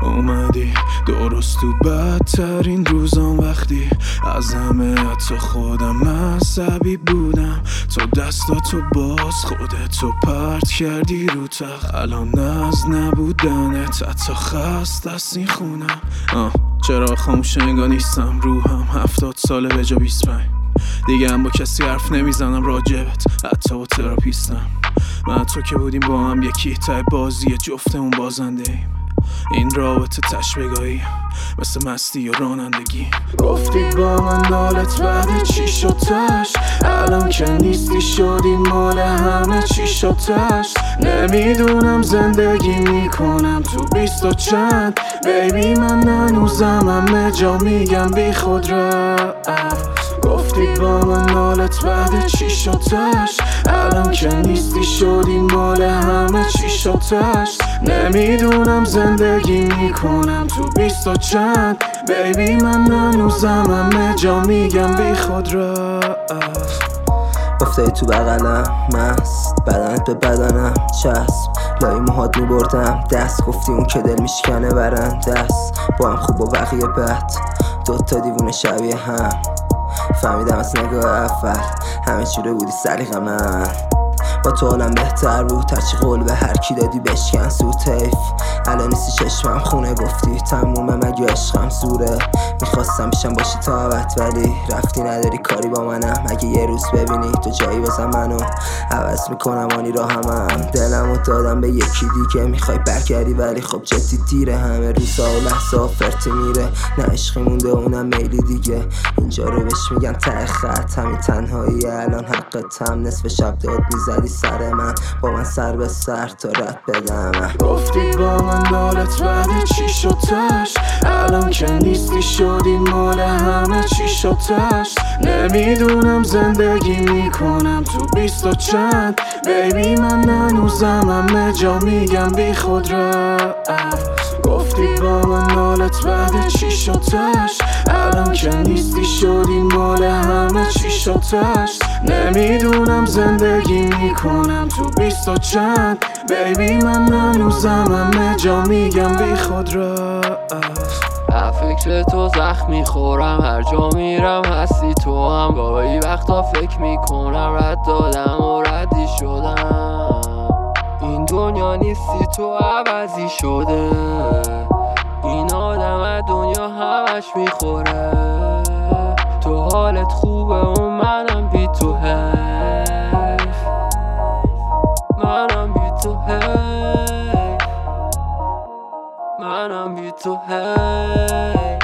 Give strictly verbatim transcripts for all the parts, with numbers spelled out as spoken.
اومدی درست تو بدترین روزام، وقتی از همه حتی خودم عصبی بودم. تو دستاتو باز خودتو پرت کردی رو تخت، الان از نبودنت حتی خسته است این خونم. آه چرا خاموش انگار نیستم، روحم هفتاد ساله به جا بیست و پنج. دیگه هم با کسی حرف نمیزنم راجبت، حتی با تراپیستم. من تو که بودیم با هم یکی، ته بازی جفتمون بازنده ایم. این رابطه تشبیه‌گاهی مثل مستی و رانندگی. گفتی با من حالت بعد چی شدش، الان که نیستی شدی مال همه چی شدش. نمیدونم زندگی میکنم تو بیست و چند، بیبی من هنوزم همه جا میگم بی خود رفت. گفتی با من حالت بعد چی شدش، الان که نیستی شدی مال همه چی شدش. نمیدونم زندگی میکنم تو بیست و چند، بیبی من هنوزم همه جا میگم بی خود رفت. افتادی تو بغلم مست، بدنت به بدنم چسب، لای موهات میبردم دست، گفتی اون که دل میشکنه برن دست. با هم خوب و بقیه بد، دوتا دیوونه شبیه هم. فهمیدم از نگاه اول همه چی رو بودی سلیقه من. با تو حالم بهتر بود، هرچی قول به هر کی دادی بشکن سوت حیف. الان نیستی چشمم خونه، گفتی تمومه مگه عشقم زوره. میخواستم پیشم باشی تا ابد ولی رفتی، نداری کاری با منم. اگه یه روز ببینی تو جایی بازم منو عوض میکنم آنی را همم. دلمو دادم به یکی دیگه، میخوای برگردی ولی خب جدی دیره. همه روزا و لحظه فرتی میره، نه عشقی مونده اونم میلی دیگه. اینجا رو بهش میگن ته خط، همین تنهایی الان حقتم. نصف شب داد میزدی سر من، با من سر به سر تا رد بدم. گفتی با من حالت بعد چی شدش، الان که نیستی شدی مال همه چی شدش. نمیدونم زندگی میکنم تو بیست و چند، بیبی من هنوزم همه جا میگم بی خود رفت. گفتی با من حالت بعد چی شدش، الان که نیستی شدی مال همه چی شدش. نمیدونم زندگی میکنم تو بیست و چند، بیبی من هنوزم همه جا میگم بی خود رفت. فکر تو زخم میخورم، هر جا میرم هستی تو هم. گاهی وقتا فکر میکنم رد دادم و ردی شدم. این دنیا نیستی تو عوضی شده، این آدم از دنیا همش میخوره. تو حالت خوبه و منم بی تو حیف، منم بی تو حیف، منم بی تو حیف،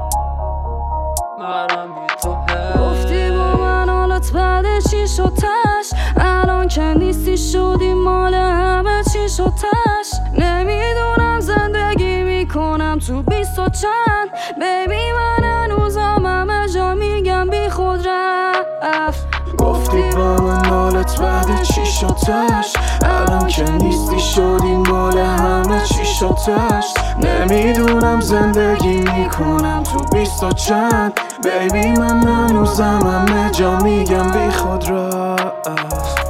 منم بی تو حیف. گفتی با من حالت بعد چی شدش، الان که نیستی شدی مال همه چی شدش. نمیدونم زندگی میکنم تو بیست و چند، بیبی من هنوزم همه جا میگم بی خود رفت. گفتی با من حالت بعد چی شدش، الان که نیستی شدی مال همه چی شدش. نمیدونم زندگی میکنم تو بیست و چند، بیبی من هنوزم همه جا میگم بی خود رفت.